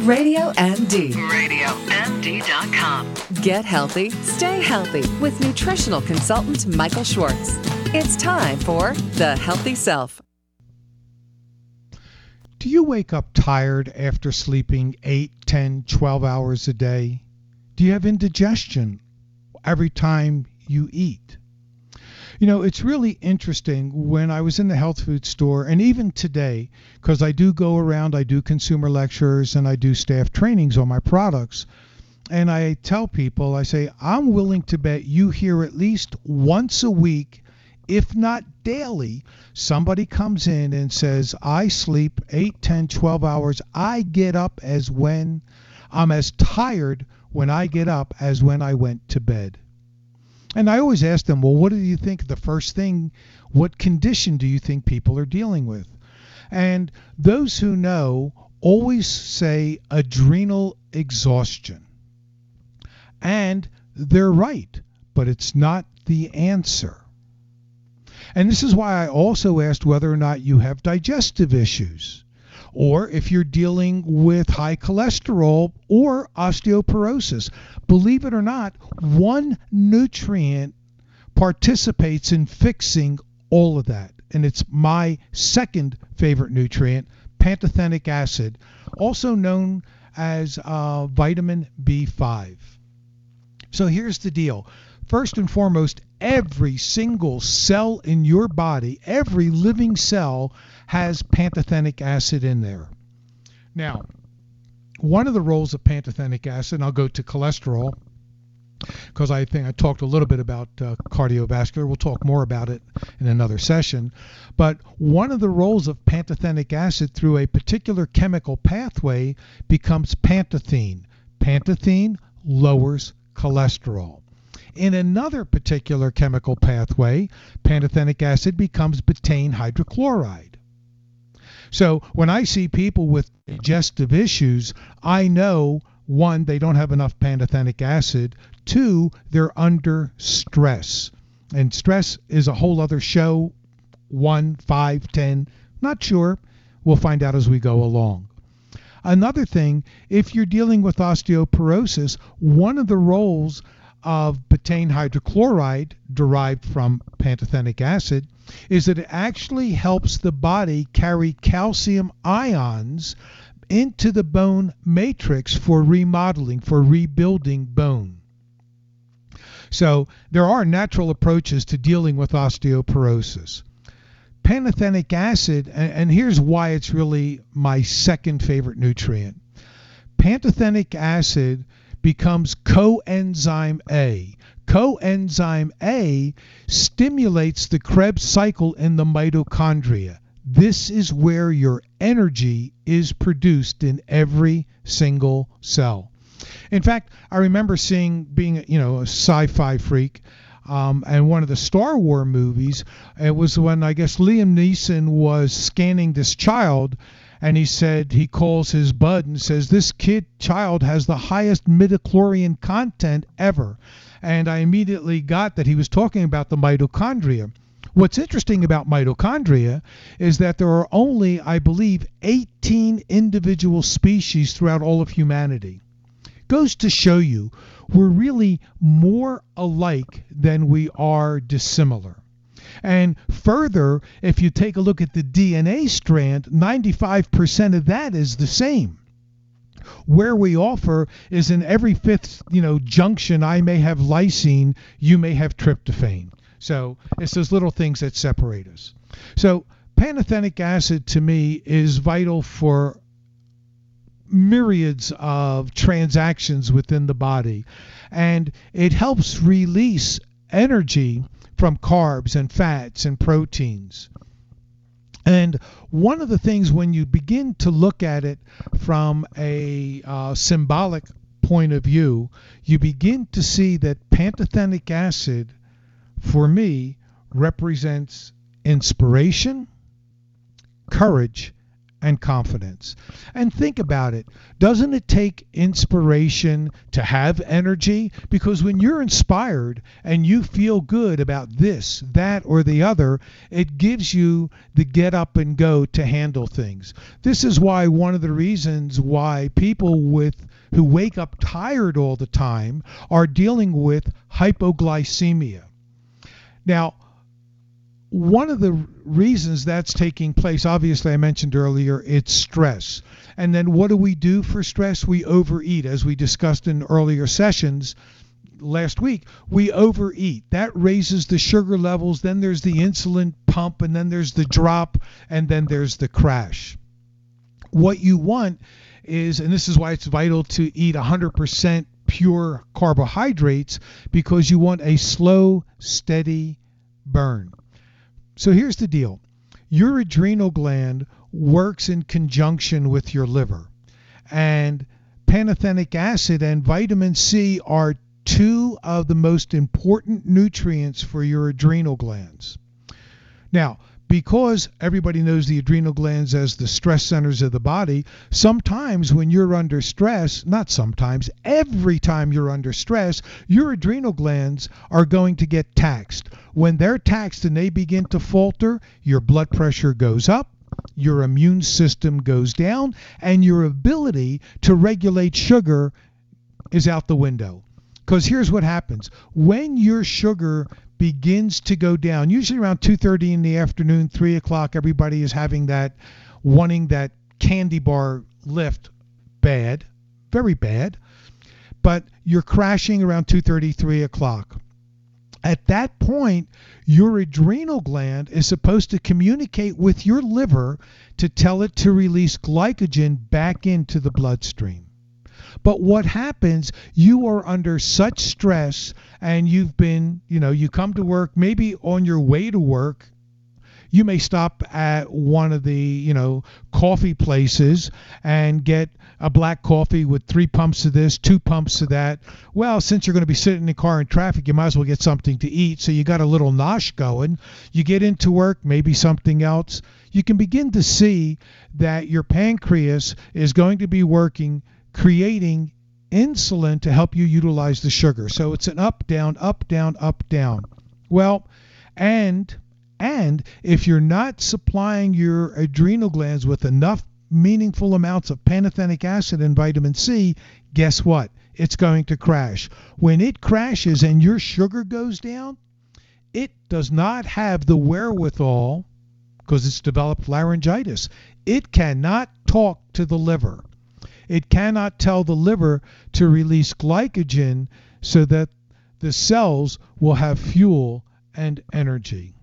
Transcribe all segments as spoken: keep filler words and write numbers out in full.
Radio M D. radio M D dot com. Get healthy, stay healthy with nutritional consultant Michael Schwartz. It's time for The Healthy Self. Do you wake up tired after sleeping eight, ten, twelve hours a day? Do you have indigestion every time you eat? You know, it's really interesting when I was in the health food store, and even today, because I do go around, I do consumer lectures, and I do staff trainings on my products, and I tell people, I say, I'm willing to bet you hear at least once a week, if not daily, somebody comes in and says, I sleep eight, ten, twelve hours. I get up as when I'm as tired when I get up as when I went to bed. And I always ask them, well, what do you think the first thing, what condition do you think people are dealing with? And those who know always say adrenal exhaustion. And they're right, but it's not the answer. And this is why I also asked whether or not you have digestive issues, or if you're dealing with high cholesterol or osteoporosis. Believe it or not, one nutrient participates in fixing all of that. And it's my second favorite nutrient, pantothenic acid, also known as uh, vitamin B five. So here's the deal. First and foremost, every single cell in your body, every living cell has pantothenic acid in there. Now, one of the roles of pantothenic acid, and I'll go to cholesterol, because I think I talked a little bit about uh, cardiovascular. We'll talk more about it in another session. But one of the roles of pantothenic acid through a particular chemical pathway becomes pantothene. Pantothene lowers cholesterol. In another particular chemical pathway, pantothenic acid becomes betaine hydrochloride. So when I see people with digestive issues, I know, one, they don't have enough pantothenic acid. Two, they're under stress. And stress is a whole other show, one, five, ten, not sure. We'll find out as we go along. Another thing, if you're dealing with osteoporosis, one of the roles of betaine hydrochloride derived from pantothenic acid is that it actually helps the body carry calcium ions into the bone matrix for remodeling, for rebuilding bone. So there are natural approaches to dealing with osteoporosis. Pantothenic acid, and, and here's why it's really my second favorite nutrient. Pantothenic acid becomes coenzyme A. Coenzyme A stimulates the Krebs cycle in the mitochondria. This is where your energy is produced in every single cell. In fact, I remember seeing, being, you know, a sci-fi freak, um, and one of the Star Wars movies, it was when I guess Liam Neeson was scanning this child, and he said, he calls his bud and says, this kid child has the highest midichlorian content ever. And I immediately got that he was talking about the mitochondria. What's interesting about mitochondria is that there are only, I believe, eighteen individual species throughout all of humanity. Goes to show you, we're really more alike than we are dissimilar. And further, if you take a look at the D N A strand, ninety-five percent of that is the same. Where we offer is in every fifth, you know, junction, I may have lysine, you may have tryptophan. So it's those little things that separate us. So pantothenic acid to me is vital for myriads of transactions within the body, and it helps release energy from carbs and fats and proteins. And one of the things, when you begin to look at it from a uh, symbolic point of view, you begin to see that pantothenic acid, for me, represents inspiration, courage, and confidence. And think about it. Doesn't it take inspiration to have energy? Because when you're inspired and you feel good about this, that, or the other, it gives you the get up and go to handle things. This is why one of the reasons why people with who wake up tired all the time are dealing with hypoglycemia. Now, one of the reasons that's taking place, obviously I mentioned earlier, it's stress. And then what do we do for stress? We overeat, as we discussed in earlier sessions last week. We overeat. That raises the sugar levels. Then there's the insulin pump, and then there's the drop, and then there's the crash. What you want is, and this is why it's vital to eat one hundred percent pure carbohydrates, because you want a slow, steady burn. So here's the deal. Your adrenal gland works in conjunction with your liver. And pantothenic acid and vitamin C are two of the most important nutrients for your adrenal glands. Now, because everybody knows the adrenal glands as the stress centers of the body, sometimes when you're under stress, not sometimes, every time you're under stress, your adrenal glands are going to get taxed. When they're taxed and they begin to falter, your blood pressure goes up, your immune system goes down, and your ability to regulate sugar is out the window. Because here's what happens. When your sugar begins to go down, usually around two thirty in the afternoon, three o'clock, everybody is having that, wanting that candy bar lift. Bad, very bad. But you're crashing around two thirty, three o'clock. At that point, your adrenal gland is supposed to communicate with your liver to tell it to release glycogen back into the bloodstream. But what happens, you are under such stress, and you've been, you know, you come to work, maybe on your way to work, you may stop at one of the, you know, coffee places and get a black coffee with three pumps of this, two pumps of that. Well, since you're going to be sitting in the car in traffic, you might as well get something to eat. So you got a little nosh going. You get into work, maybe something else. You can begin to see that your pancreas is going to be working, creating insulin to help you utilize the sugar. So it's an up, down, up, down, up, down. Well, and and if you're not supplying your adrenal glands with enough meaningful amounts of pantothenic acid and vitamin C, guess what? It's going to crash. When it crashes and your sugar goes down, it does not have the wherewithal, because it's developed laryngitis. It cannot talk to the liver. It cannot tell the liver to release glycogen so that the cells will have fuel and energy.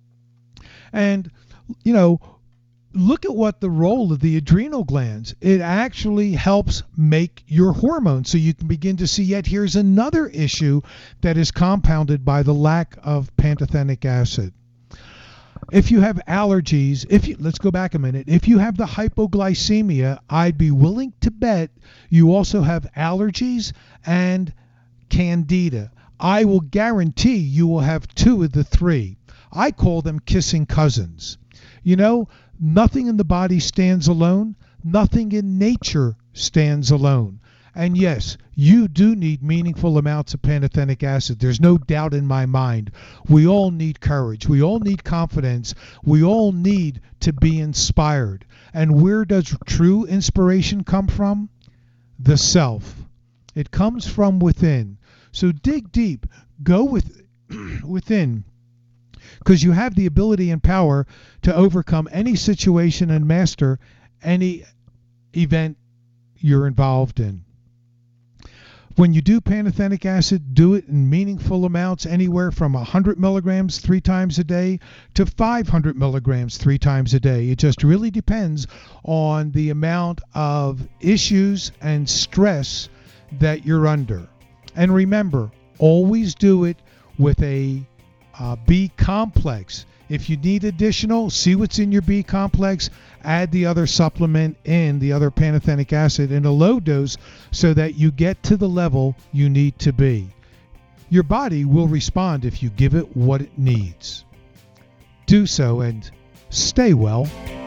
And, you know, look at what the role of the adrenal glands. It actually helps make your hormones. So you can begin to see, yet here's another issue that is compounded by the lack of pantothenic acid. If you have allergies, if you, let's go back a minute. If you have the hypoglycemia, I'd be willing to bet you also have allergies and candida. I will guarantee you will have two of the three. I call them kissing cousins. You know, nothing in the body stands alone. Nothing in nature stands alone. And yes, you do need meaningful amounts of pantothenic acid. There's no doubt in my mind. We all need courage. We all need confidence. We all need to be inspired. And where does true inspiration come from? The self. It comes from within. So dig deep. Go with, within. Because you have the ability and power to overcome any situation and master any event you're involved in. When you do pantothenic acid, do it in meaningful amounts, anywhere from one hundred milligrams three times a day to five hundred milligrams three times a day. It just really depends on the amount of issues and stress that you're under. And remember, always do it with a uh, B complex. If you need additional, see what's in your B complex, add the other supplement in, the other pantothenic acid in a low dose so that you get to the level you need to be. Your body will respond if you give it what it needs. Do so and stay well.